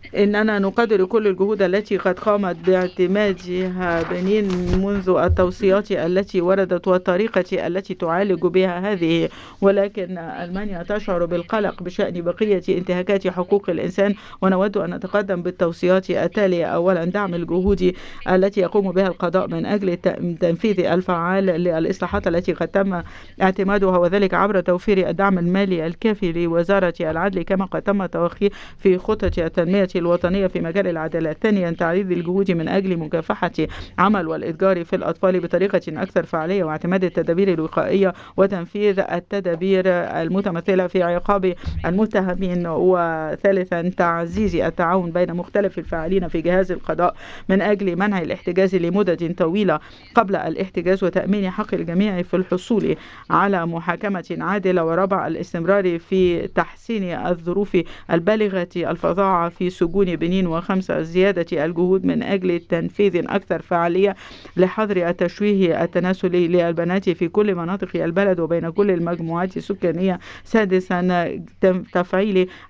إننا نقدر كل الجهود التي قد قامت باعتمادها بنين منذ التوصيات التي وردت والطريقة التي تعالج بها هذه، ولكن ألمانيا تشعر بالقلق بشأن بقية انتهاكات حقوق الإنسان، ونود أن نتقدم بالتوصيات التالية. أولا، دعم الجهود التي يقوم بها القضاء من أجل التنفيذ الفعال للإصلاحات التي قد تم اعتمادها، وذلك عبر توفير الدعم المالي الكافي لوزارة العدل كما قد تم توخيه في خطة التنمية الوطنية في مجال العدالة. ثانيا، تعزيز الجهود من أجل مكافحة عمل والإتجار في الأطفال بطريقة أكثر فعالية، واعتماد التدابير الوقائية وتنفيذ التدابير المتمثلة في عقاب المتهمين. وثالثا، تعزيز التعاون بين مختلف الفاعلين في جهاز القضاء من أجل منع الاحتجاز لمدة طويلة قبل الاحتجاز، وتأمين حق الجميع في الحصول على محاكمة عادلة. ورابع، الاستمرار في تحسين الظروف البالغة الفظاعة في سجون بنين. وخمسة، زيادة الجهود من أجل تنفيذ أكثر فعالية لحظر التشويه التناسلي للبنات في كل مناطق البلد وبين كل المجموعات السكانية. سادسا، تفعيل